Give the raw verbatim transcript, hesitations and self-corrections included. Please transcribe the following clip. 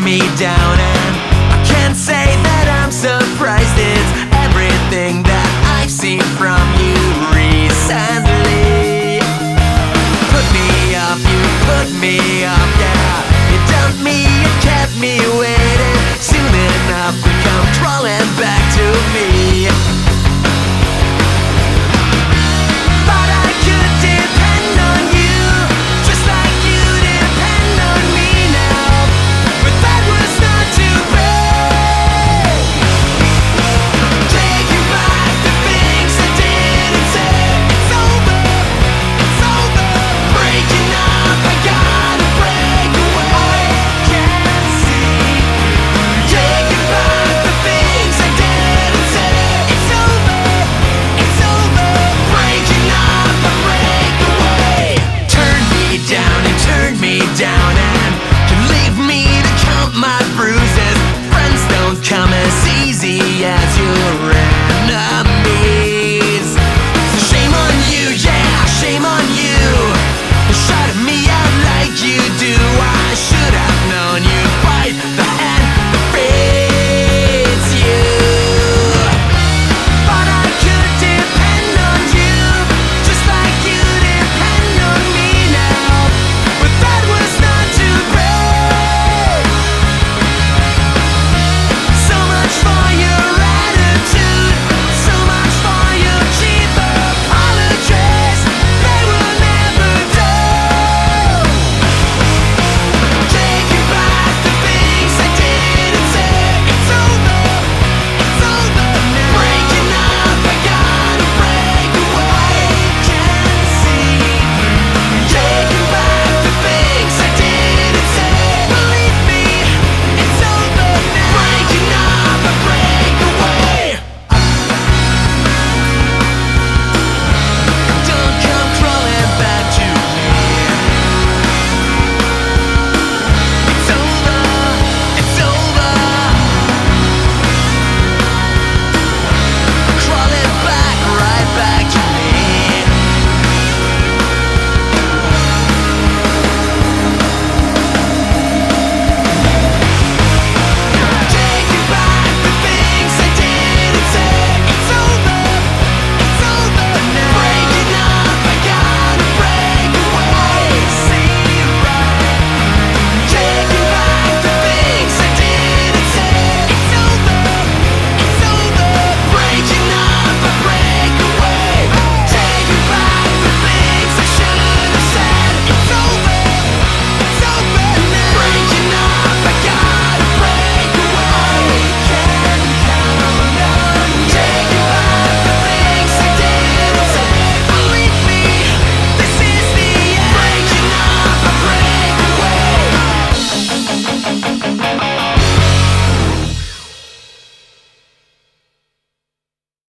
me down, and I can't say that I'm surprised. It's everything that I've seen from you recently. Put me up, you put me up, yeah. You dumped me, you kept me waiting. Soon enough we come crawling back to me. Thought I could depend on you, just like you depend on me now, but that was not to be. Taking back the things I did and said. It's over, it's over. Breaking up, I gotta break away. Can't see. Taking back the things I did and said. It's over, it's over. Breaking up, I break away. Turn me down and turn me down, and you leave me to count my breath.